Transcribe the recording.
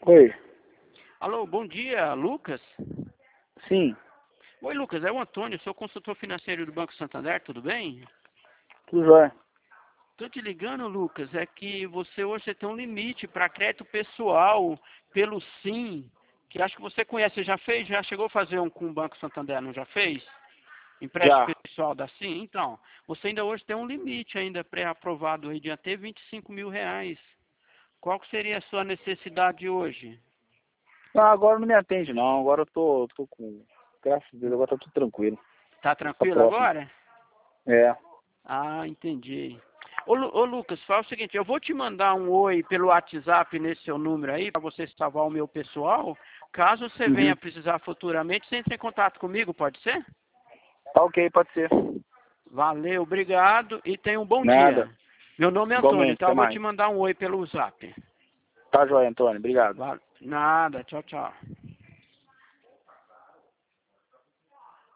Oi, Alô, bom dia, Lucas. sim, Oi, Lucas, é o Antônio, sou consultor financeiro do Banco Santander, tudo bem? tudo jóia. Tô te ligando, Lucas, é que você tem um limite para crédito pessoal pelo Sim, que acho que você conhece, já fez, já chegou a fazer um com o Banco Santander, não já fez? Empréstimo Já. pessoal da Sim? Então, você ainda hoje tem um limite ainda pré-aprovado aí de até R$ 25.000. Qual que seria a sua necessidade hoje? Não, agora não me atende não, agora eu tô com, graças a Deus, agora tá tudo tranquilo. Tá Tá tranquilo próximo. agora? É, Ah, entendi. Ô, Lucas, fala o seguinte, eu vou te mandar um oi pelo WhatsApp nesse seu número aí, para você salvar o meu pessoal. Caso você venha uhum. precisar futuramente, você entre em contato comigo, pode ser? Tá ok, pode ser. Valeu, obrigado e tenha um bom dia. Nada, Meu nome é Antônio, igualmente, então até eu vou te mais. mandar um oi pelo WhatsApp. Tá jóia, Antônio, obrigado. Nada, tchau, tchau.